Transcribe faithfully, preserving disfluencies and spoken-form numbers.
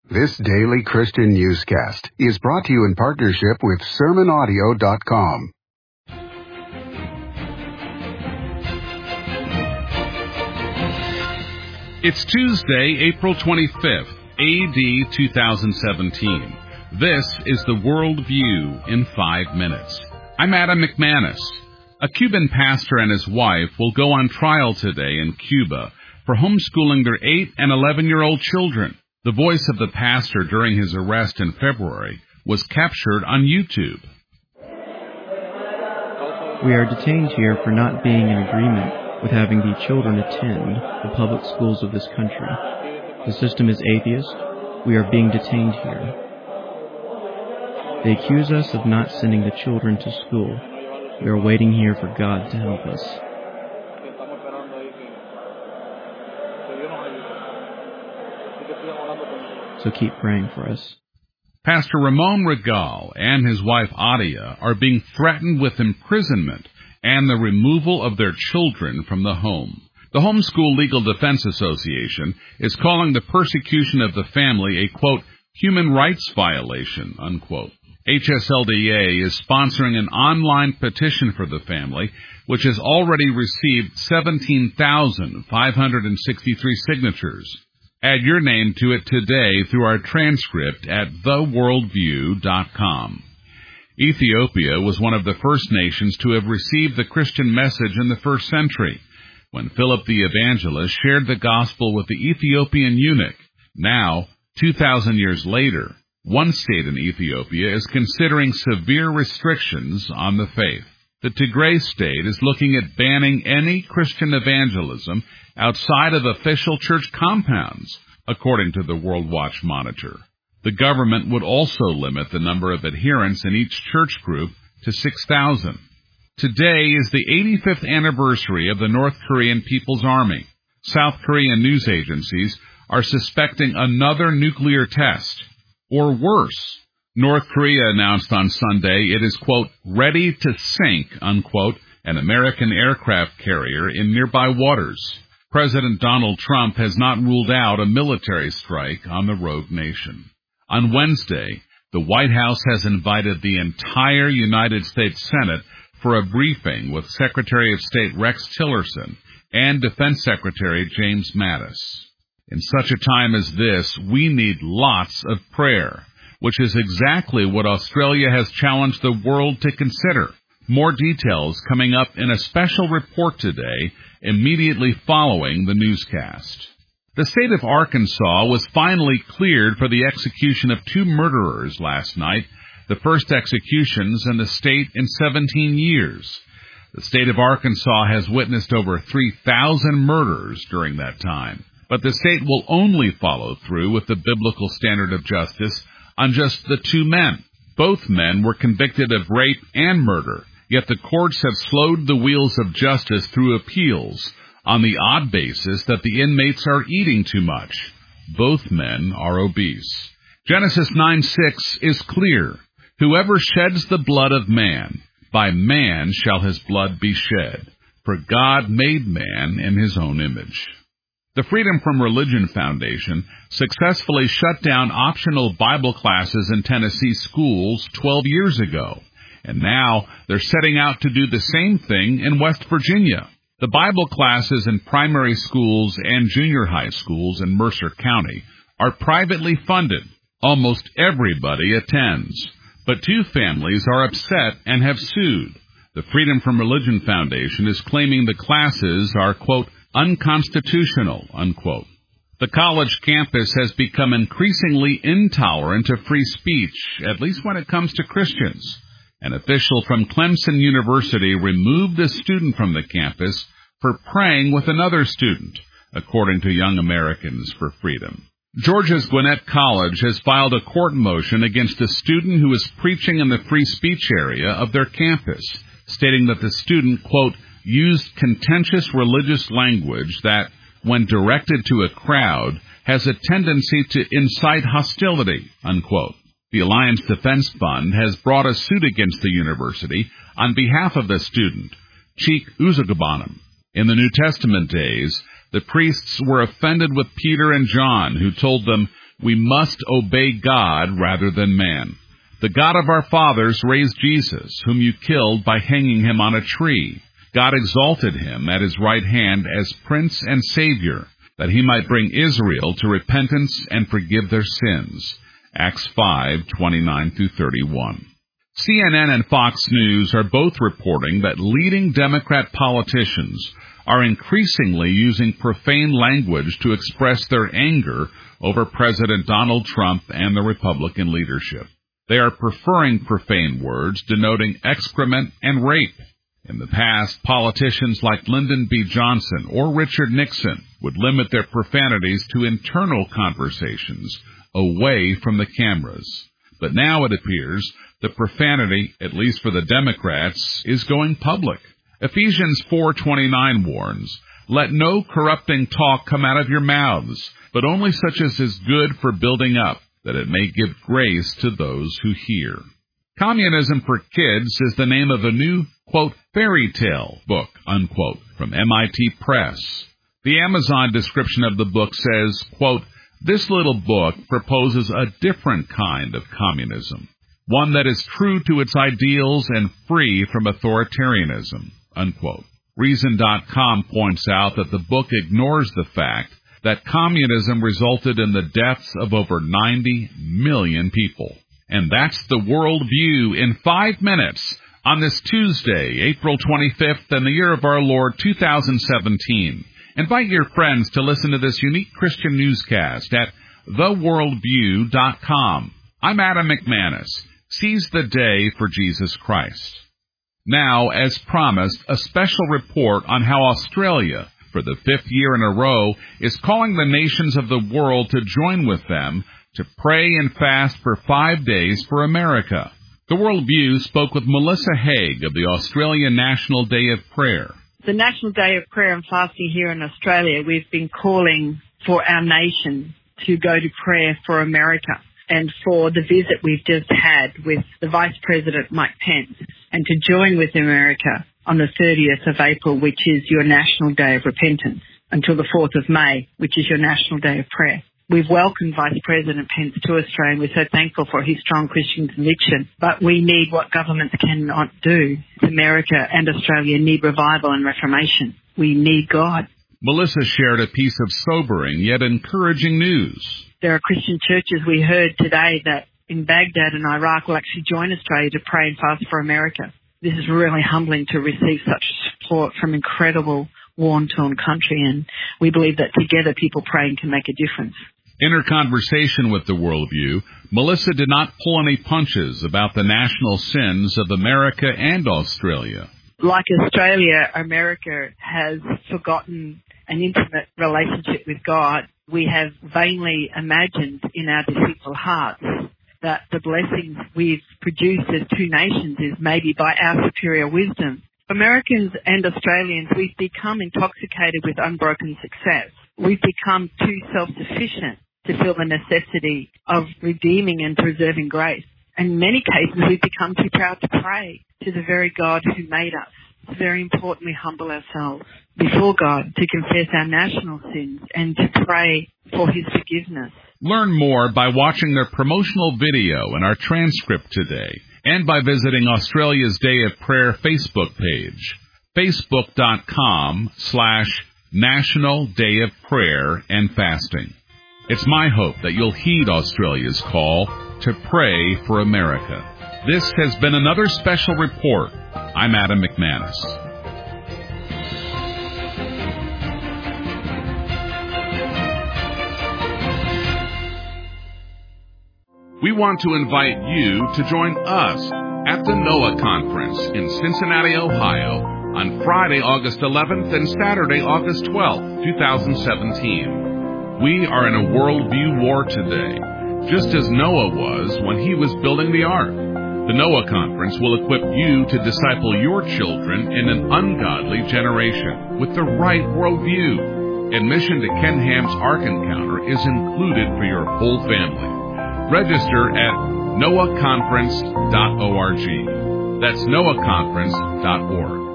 This daily Christian newscast is brought to you in partnership with sermon audio dot com. It's Tuesday, April twenty-fifth, A D two thousand seventeen. This is the World View in five minutes. I'm Adam McManus. A Cuban pastor and his wife will go on trial today in Cuba for homeschooling their eight and eleven-year-old children. The voice of the pastor during his arrest in February was captured on YouTube. We are detained here for not being in agreement with having the children attend the public schools of this country. The system is atheist. We are being detained here. They accuse us of not sending the children to school. We are waiting here for God to help us. So keep praying for us. Pastor Ramon Regal and his wife Adia are being threatened with imprisonment and the removal of their children from the home. The Homeschool Legal Defense Association is calling the persecution of the family a, quote, human rights violation, unquote. H S L D A is sponsoring an online petition for the family, which has already received seventeen thousand five hundred sixty-three signatures. Add your name to it today through our transcript at the world view dot com. Ethiopia was one of the first nations to have received the Christian message in the first century, when Philip the Evangelist shared the gospel with the Ethiopian eunuch. Now, two thousand years later, one state in Ethiopia is considering severe restrictions on the faith. The Tigray state is looking at banning any Christian evangelism outside of official church compounds, according to the World Watch Monitor. The government would also limit the number of adherents in each church group to six thousand. Today is the eighty-fifth anniversary of the North Korean People's Army. South Korean news agencies are suspecting another nuclear test. Or worse, North Korea announced on Sunday it is, quote, ready to sink, unquote, an American aircraft carrier in nearby waters. President Donald Trump has not ruled out a military strike on the rogue nation. On Wednesday, the White House has invited the entire United States Senate for a briefing with Secretary of State Rex Tillerson and Defense Secretary James Mattis. In such a time as this, we need lots of prayer, which is exactly what Australia has challenged the world to consider. More details coming up in a special report today, immediately following the newscast. The state of Arkansas was finally cleared for the execution of two murderers last night, the first executions in the state in seventeen years. The state of Arkansas has witnessed over three thousand murders during that time. But the state will only follow through with the biblical standard of justice on just the two men. Both men were convicted of rape and murder, yet the courts have slowed the wheels of justice through appeals on the odd basis that the inmates are eating too much. Both men are obese. Genesis nine six is clear. Whoever sheds the blood of man, by man shall his blood be shed. For God made man in his own image. The Freedom from Religion Foundation successfully shut down optional Bible classes in Tennessee schools twelve years ago, and now they're setting out to do the same thing in West Virginia. The Bible classes in primary schools and junior high schools in Mercer County are privately funded. Almost everybody attends, but two families are upset and have sued. The Freedom from Religion Foundation is claiming the classes are, quote, unconstitutional, unquote. The college campus has become increasingly intolerant of free speech, at least when it comes to Christians. An official from Clemson University removed a student from the campus for praying with another student, according to Young Americans for Freedom. Georgia's Gwinnett College has filed a court motion against a student who is preaching in the free speech area of their campus, stating that the student, quote, used contentious religious language that, when directed to a crowd, has a tendency to incite hostility, unquote. The Alliance Defense Fund has brought a suit against the university on behalf of the student, Cheek Uzogabanam. In the New Testament days, the priests were offended with Peter and John, who told them, We must obey God rather than man. The God of our fathers raised Jesus, whom you killed by hanging him on a tree. God exalted him at his right hand as Prince and Savior, that he might bring Israel to repentance and forgive their sins. Acts five, twenty-nine through thirty-one. C N N and Fox News are both reporting that leading Democrat politicians are increasingly using profane language to express their anger over President Donald Trump and the Republican leadership. They are preferring profane words denoting excrement and rape. In the past, politicians like Lyndon B. Johnson or Richard Nixon would limit their profanities to internal conversations away from the cameras. But now it appears the profanity, at least for the Democrats, is going public. Ephesians four twenty-nine warns, "Let no corrupting talk come out of your mouths, but only such as is good for building up, that it may give grace to those who hear." Communism for Kids is the name of a new, quote, fairy tale book, unquote, from M I T Press. The Amazon description of the book says, quote, "This little book proposes a different kind of communism, one that is true to its ideals and free from authoritarianism," unquote. Reason dot com points out that the book ignores the fact that communism resulted in the deaths of over ninety million people. And that's the World View in five minutes on this Tuesday, April twenty-fifth, in the year of our Lord two thousand seventeen. Invite your friends to listen to this unique Christian newscast at the world view dot com. I'm Adam McManus. Seize the day for Jesus Christ. Now, as promised, a special report on how Australia, for the fifth year in a row, is calling the nations of the world to join with them to pray and fast for five days for America. The World View spoke with Melissa Haig of the Australian National Day of Prayer. The National Day of Prayer and Fasting here in Australia, we've been calling for our nation to go to prayer for America and for the visit we've just had with the Vice President Mike Pence, and to join with America on the thirtieth of April, which is your National Day of Repentance, until the fourth of May, which is your National Day of Prayer. We've welcomed Vice President Pence to Australia, and we're so thankful for his strong Christian conviction. But we need what governments cannot do. America and Australia need revival and reformation. We need God. Melissa shared a piece of sobering yet encouraging news. There are Christian churches, we heard today, that in Baghdad and Iraq will actually join Australia to pray and fast for America. This is really humbling to receive such support from incredible war-torn country, and we believe that together people praying can make a difference. In her conversation with the Worldview, Melissa did not pull any punches about the national sins of America and Australia. Like Australia, America has forgotten an intimate relationship with God. We have vainly imagined in our deceitful hearts that the blessings we've produced as two nations is maybe by our superior wisdom. Americans and Australians, we've become intoxicated with unbroken success. We've become too self-sufficient to feel the necessity of redeeming and preserving grace. In many cases, we've become too proud to pray to the very God who made us. It's very important we humble ourselves before God to confess our national sins and to pray for his forgiveness. Learn more by watching their promotional video and our transcript today, and by visiting Australia's Day of Prayer Facebook page, facebook.com slash National Day of Prayer and Fasting. It's my hope that you'll heed Australia's call to pray for America. This has been another special report. I'm Adam McManus. We want to invite you to join us at the NOAH Conference in Cincinnati, Ohio, on Friday, August eleventh and Saturday, August twelfth, twenty seventeen. We are in a worldview war today, just as Noah was when he was building the ark. The NOAH Conference will equip you to disciple your children in an ungodly generation with the right worldview. Admission to Ken Ham's Ark Encounter is included for your whole family. Register at noah conference dot org. That's noah conference dot org.